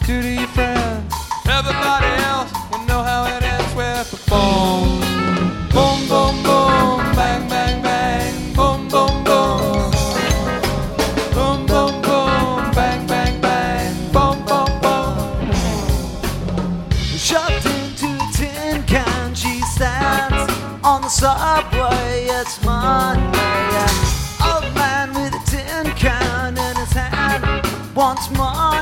do to your friends. Everybody else will know how it ends with a boom. Boom, boom, boom, bang, bang, bang. Boom, boom, boom. Boom, boom, boom, bang, bang, bang. Boom, boom, boom. Shoved into a tin can, she stands on the subway. It's Monday. An old man with a tin can in his hand wants more.